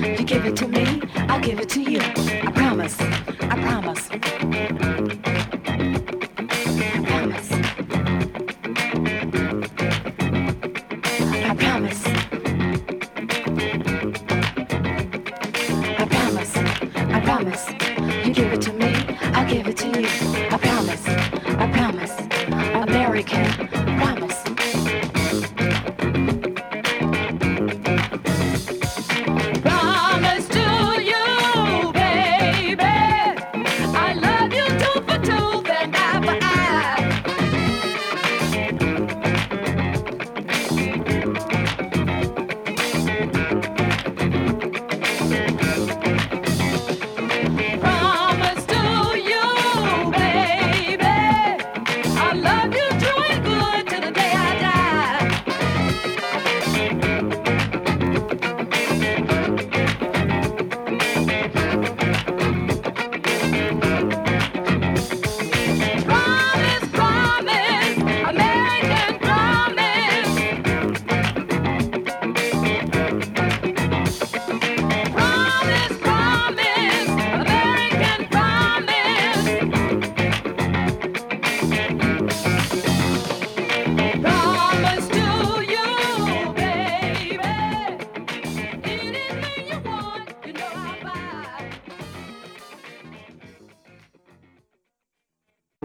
You give it to me, I'll give it to you. I promise, I promise. I promise. I promise. I promise. I promise. You give it to me, I'll give it to you. I promise. I promise. American.